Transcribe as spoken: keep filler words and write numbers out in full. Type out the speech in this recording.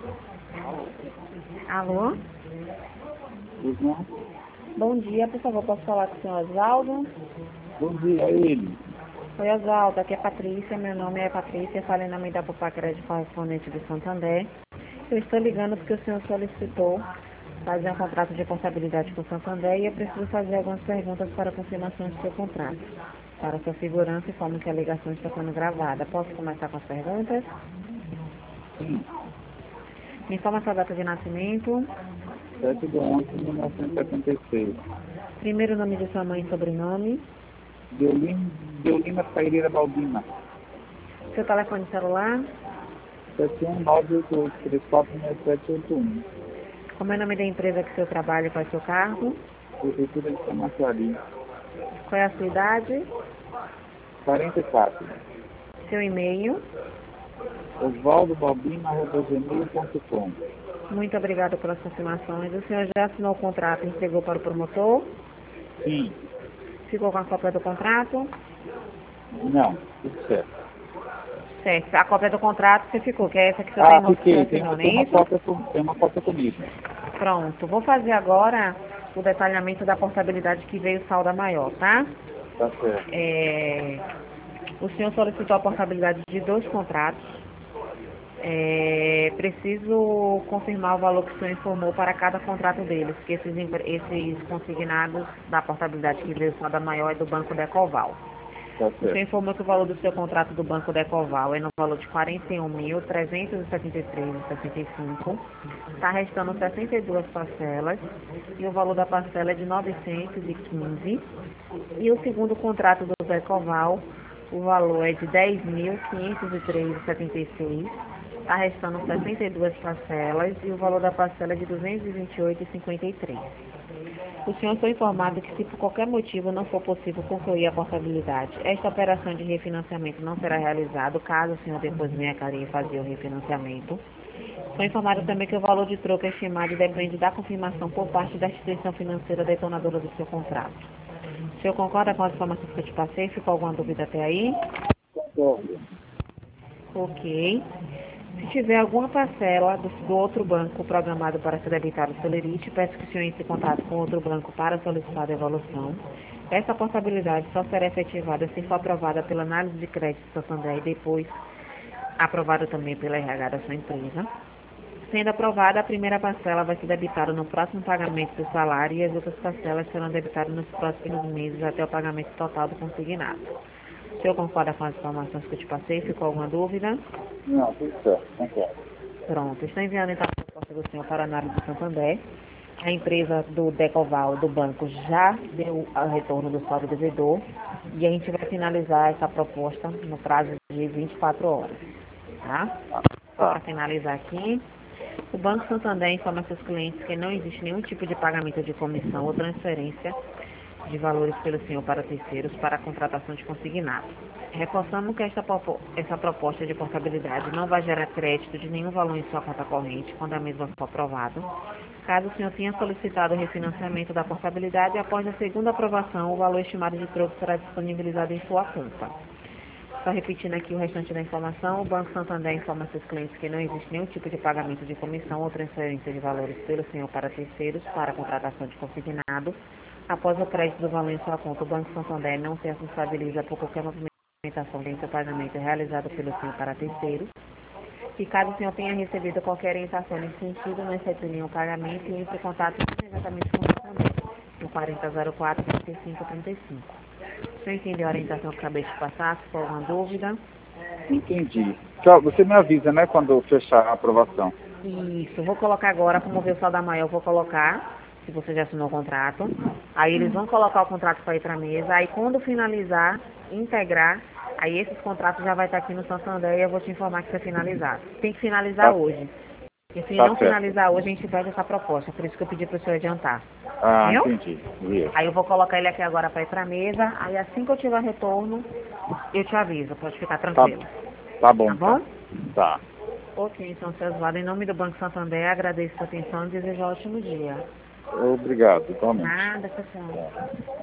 Alô? Uhum. Bom dia, por favor, posso falar com o senhor Osvaldo? Bom dia, ele. Oi, Osvaldo, aqui é Patrícia, meu nome é Patrícia, falei em nome da Popar Crédito Correspondente do Santander. Eu estou ligando porque o senhor solicitou fazer um contrato de portabilidade com o Santander e eu preciso fazer algumas perguntas para confirmação do seu contrato. Para sua segurança e como que a ligação está sendo gravada. Posso começar com as perguntas? Sim. Me informa sua data de nascimento, sete de onze de mil novecentos e setenta e seis. primeiro nome de sua mãe e sobrenome, Deolina, Deolina Pereira Baldina. seu telefone celular, sete um nove oito oito três quatro seis sete oito um. como é o nome da empresa que o senhor trabalha e qual é o seu cargo, Prefeitura de Camaçari. qual é a sua idade, quarenta e quatro. seu e-mail. osvaldo baldina arroba gmail ponto com. Muito obrigada pelas confirmações. O senhor já assinou o contrato e entregou para o promotor? Sim. Ficou com a cópia do contrato? Não, tudo certo. Certo. A cópia do contrato você ficou, que é essa que o senhor Ah, tem, que o senhor fiquei. Tem, assinou, não é tem, uma isso? cópia, com- tem uma cópia comigo. Pronto. Vou fazer agora o detalhamento da portabilidade que veio salda maior, tá? Tá certo. É, o senhor solicitou a portabilidade de dois contratos. É, preciso confirmar o valor que o senhor informou para cada contrato deles, que esses, empre- esses consignados da portabilidade que veio salda maior é do Banco Decoval. Tá O senhor certo. informou que o valor do seu contrato do Banco Decoval é no valor de quarenta e um mil trezentos e setenta e três vírgula sessenta e cinco. Está restando sessenta e duas parcelas e o valor da parcela é de novecentos e quinze. E o segundo contrato do Decoval, o valor é de dez mil quinhentos e três vírgula setenta e seis. Está restando sessenta e duas parcelas e o valor da parcela é de duzentos e vinte e oito vírgula cinquenta e três. O senhor foi informado que se por qualquer motivo não for possível concluir a portabilidade, esta operação de refinanciamento não será realizada caso o senhor depois venha querer fazer o refinanciamento. Foi informado também que o valor de troca estimado depende da confirmação por parte da instituição financeira detonadora do seu contrato. O senhor concorda com as informações que eu te passei? Ficou alguma dúvida até aí? Concordo. Ok. Se tiver alguma parcela do, do outro banco programado para ser debitado o Celerite, peço que o senhor entre em contato com outro banco para solicitar a devolução. Essa portabilidade só será efetivada se for aprovada pela análise de crédito do Santander e depois aprovada também pela R H da sua empresa. Sendo aprovada, a primeira parcela vai ser debitada no próximo pagamento do salário e as outras parcelas serão debitadas nos próximos meses até o pagamento total do consignado. O senhor concorda com as informações que eu te passei? Ficou alguma dúvida? Não, tudo certo. Concordo. Pronto, estou enviando então a resposta do senhor para a análise do Santander. A empresa do Decoval, do banco, já deu o retorno do saldo devedor e a gente vai finalizar essa proposta no prazo de vinte e quatro horas. Tá? Só para finalizar aqui, o Banco Santander informa seus clientes que não existe nenhum tipo de pagamento de comissão ou transferência de valores pelo senhor para terceiros para a contratação de consignado. Reforçamos que esta, popo- essa proposta de portabilidade não vai gerar crédito de nenhum valor em sua conta corrente quando a mesma for aprovada. Caso o senhor tenha solicitado o refinanciamento da portabilidade, após a segunda aprovação, o valor estimado de troco será disponibilizado em sua conta. Só repetindo aqui o restante da informação, o Banco Santander informa seus clientes que não existe nenhum tipo de pagamento de comissão ou transferência de valores pelo senhor para terceiros para a contratação de consignado. Após o crédito do valor em sua conta, o Banco Santander não se responsabiliza por qualquer movimentação de pagamento realizado pelo senhor para terceiros. E caso o senhor tenha recebido qualquer orientação nesse sentido, não efetue nenhum pagamento e entre em contato imediatamente com o Santander, no quarenta zero quatro, trinta e cinco, trinta e cinco. O senhor entendeu a orientação que eu acabei de passar? Se for alguma dúvida? Entendi. Tchau, você me avisa, né, quando fechar a aprovação. Isso, vou colocar agora, como ver o saldo maior, eu vou colocar, se você já assinou o contrato. Aí eles vão colocar o contrato para ir para a mesa, aí quando finalizar, integrar, aí esses contratos já vai estar aqui no Santander e eu vou te informar que foi finalizado. Tem que finalizar Tá, hoje. E se tá não certo. finalizar hoje, a gente pede essa proposta, por isso que eu pedi para o senhor adiantar. Ah, Viu? entendi. Viu? Aí eu vou colocar ele aqui agora para ir para a mesa, aí assim que eu tiver retorno, eu te aviso, pode ficar Tá, tranquilo. tá bom, Tá bom? então. Tá. Ok, então, seu Osvaldo, em nome do Banco Santander, agradeço a sua atenção e desejo um ótimo dia. Obrigado, igualmente. Nada, pessoal.